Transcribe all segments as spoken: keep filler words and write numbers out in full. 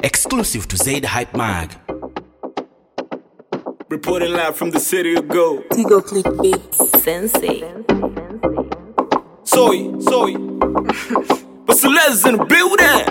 Exclusive to Zaid Hype Mag. Reporting live from the city of gold. Tigo Click Beats Sensei. Soy, soy. But Celeste in the building.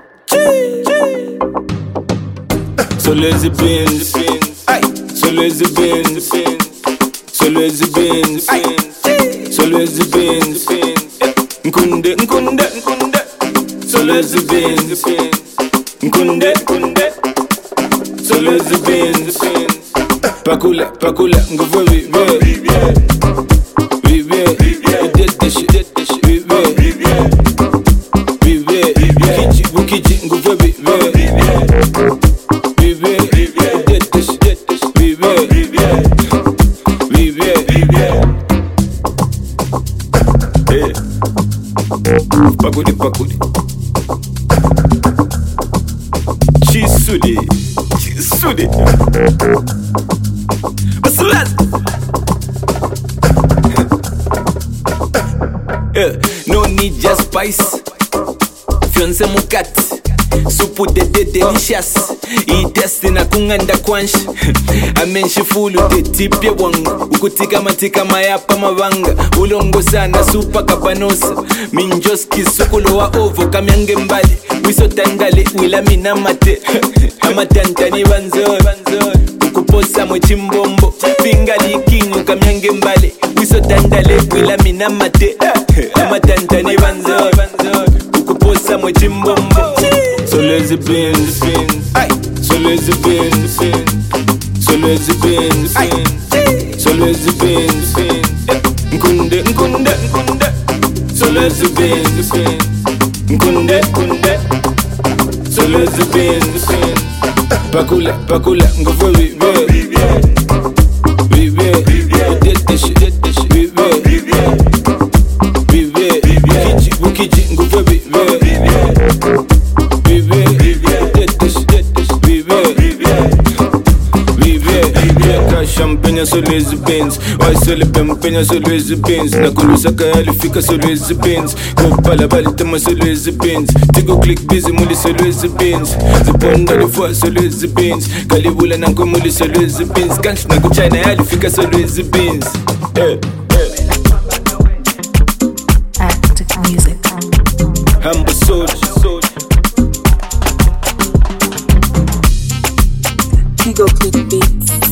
So lazy bins. So lazy bins. So lazy bins. So lazy bins. Nkunde, nkunde, nkunde. So lazy bins. Nkunde, nkunde. So lazy bins. Pakula, pakula, nguvu vive. Vive, vive, this shit, this shit, vive. Vive, kichi, bukichi, nguvu vive. Vive, vive, this shit, this shit, vive. Vive, vive. Hey. Pakuli, pakuli. Chisudi, chisudi. Yeah, no need just spice. Fiance mukati supu dede delicious. I destina kunganda kwansh. Amenshi fulu de tipye wangu. Ukutika matika mayapa mavanga. Ulongo sana supa kapanosa. Minjoski sukulo wa ovo kamyange mbali. Wiso tangale wila minamate. Amatantani banzoi. Ukuposa mwe chimbombo. Fingali kingu kamyange mbali. Wiso tangale wila minamate. Amatantani banzoi. Ukuposa mwe chimbombo. So lazy bins, so lazy bins, so lazy bins, so lazy bins. Nkunde, nkunde, nkunde. So lazy bins, nkunde, nkunde. So lazy bins. Pakula, pakula, nguvu vive. Vive, vive, this shit, this shit, vive. Vive, kichi, bukichi, nguvu vive. Vive, vive, this shit, this shit, vive. Vive, vive, ka champagne so lazy bins. Why sell champagne so lazy bins? Na kulusa ka alifika so lazy bins. Go pala bali tama so lazy bins. Tigo click busy muli so lazy bins. Ziponda de fois so lazy bins. Kalibula na muli so lazy bins. Kanch na kuchina alifika so lazy bins. Eh, eh. Active music. Humble soldier, soldier. Tigo Click Beats